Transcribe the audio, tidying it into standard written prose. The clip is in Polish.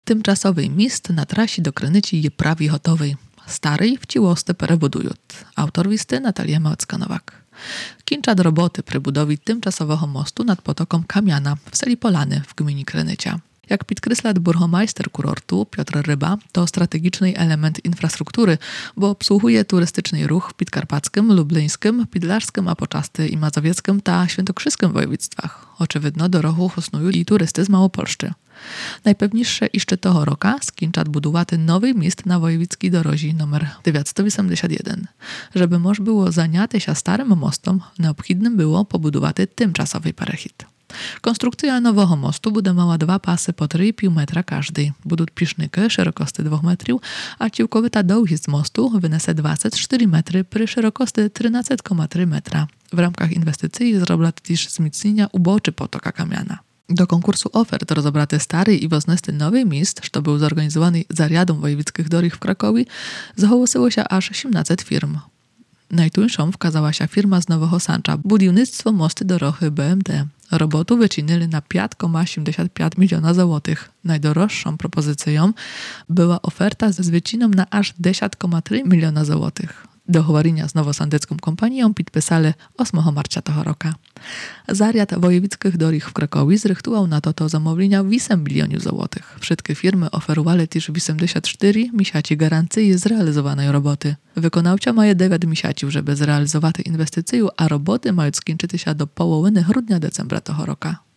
Тимчасовий міст на трасі до Криниці є prawie готовий. Старий втілости перебудують. Autor listy Natalia Małecka-Nowak. Kończą roboty przy budowie tymczasowego mostu nad potoką Kamiana w Seli Polany w gminie Krynycia. Jak podkreśla burgomajster kurortu Piotr Ryba, to strategiczny element infrastruktury, bo obsługuje turystyczny ruch w podkarpackim, lublyńskim, pidlarskim, a poczasty i mazowieckim ta świętokrzyskim województwach. Oczywidno do ruchu hosnują i turysty z Małopolszczy. Najpewniejsze jeszcze tego roku skończą budować nowy mist na wojewódzkiej drodze numer 981. Żeby można było zajęć się starym mostem, neobchodnym było pobudować tymczasowy parechid. Konstrukcja nowego mostu będzie miała 2 pasy po 3,5 metra każdy. Będą piszniki szerokości 2 metrów, a ciłkowita długość mostu wyniesie 24 metry przy szerokości 13,3 metra. W ramach inwestycji zrobiła też wzmocnienia uboczy potoka Kamiana. Do konkursu ofert rozebrany stary i woznesty nowy mist, co był zorganizowany Zariadą Wojewódzkich Dróg w Krakowie, zgłosiło się aż 18 firm. Najtuńszą wkazała się firma z Nowego Sancza, budownictwo mosty drogi BMD. Robotu wycinili na 5,75 miliona złotych. Najdroższą propozycją była oferta z wyciną na aż 10,3 miliona złotych. Dochowarzenia z nowosandecką kompanią podpisali 8 marca tego roku. Zariad Wojewódzkich Dróg w Krakowie zrychtował na to zamówienia 8 milionów złotych. Wszystkie firmy oferowały też 84 miesięcy gwarancji zrealizowanej roboty. Wykonawca ma 9 miesięcy, żeby zrealizować inwestycję, a roboty mają skończyć się do połowy grudnia-decembra tego roku.